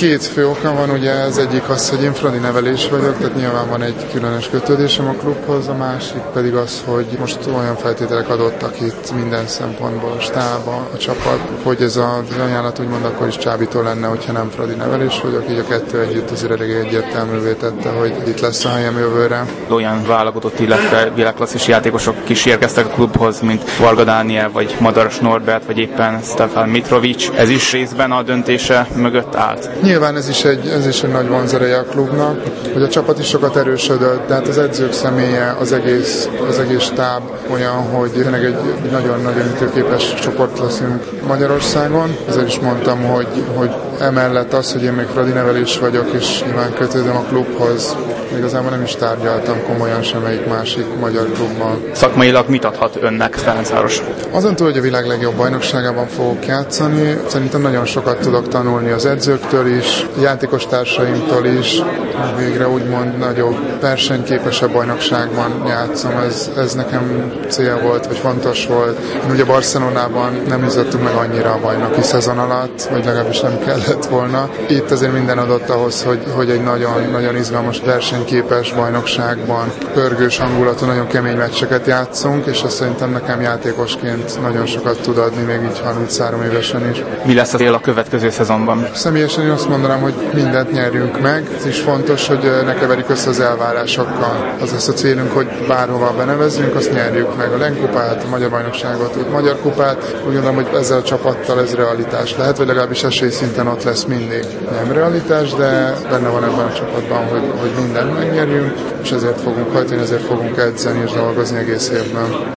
Két fő oka van, ugye az egyik az, hogy én fradi nevelés vagyok, tehát nyilván van egy különös kötődésem a klubhoz, a másik pedig az, hogy most olyan feltételek adottak itt minden szempontból, a stáb, a csapat, hogy ez az ajánlat úgymond akkor is csábító lenne, hogyha nem fradi nevelés vagyok, így a kettő együtt azért elég egyértelművé tette, hogy itt lesz a helyem jövőre. Olyan válogatott, illetve világklasszis játékosok is érkeztek a klubhoz, mint Varga Dániel, vagy Madaras Norbert, vagy éppen Stefan Mitrovic. Ez is részben a döntése mögött állt. Nyilván ez is egy nagy vonzereje a klubnak, hogy a csapat is sokat erősödött, tehát az edzők személye, az egész stáb olyan, hogy tényleg egy nagyon-nagyon ütőképes csoport leszünk Magyarországon. Ezért is mondtam, hogy emellett az, hogy én még fradi nevelés vagyok, és nyilván kötődöm a klubhoz, igazából nem is tárgyaltam komolyan semmelyik másik magyar klubban. Szakmailag mit adhat önnek Ferencváros? Azon túl, hogy a világ legjobb bajnokságában fogok játszani, szerintem nagyon sokat tudok tanulni az edzőktől is, játékostársaimtól is, végre úgymond nagyobb versenyképesebb bajnokságban játszom. Ez nekem cél volt, vagy fontos volt. Én ugye Barcelonában nem izadtuk meg annyira a bajnoki szezon alatt, vagy legalábbis nem kellett volna. Itt azért minden adott ahhoz, hogy egy nagyon izgalmas versenyképes bajnokságban pörgős hangulatú, nagyon kemény meccseket játszunk, és azt szerintem nekem játékosként nagyon sokat tud adni, még így 33 évesen is. Mi lesz a cél a következő szezonban? Személyesen én azt mondanám, hogy mindent nyerjünk meg. Ez is fontos, hogy ne keverjük össze az elvárásokkal. Az lesz a célunk, hogy bárhova benevezzünk, azt nyerjük meg. A Lenykupát, a Magyar Bajnokságot, a Magyar Kupát. Úgy gondolom, hogy ezzel a csapattal ez realitás lehet, vagy legalábbis esélyszinten ott lesz mindig. Nem realitás, de benne van ebben a csapatban, hogy mindent megnyerjünk, és ezért fogunk hajtani, ezért fogunk edzeni és dolgozni egész évben.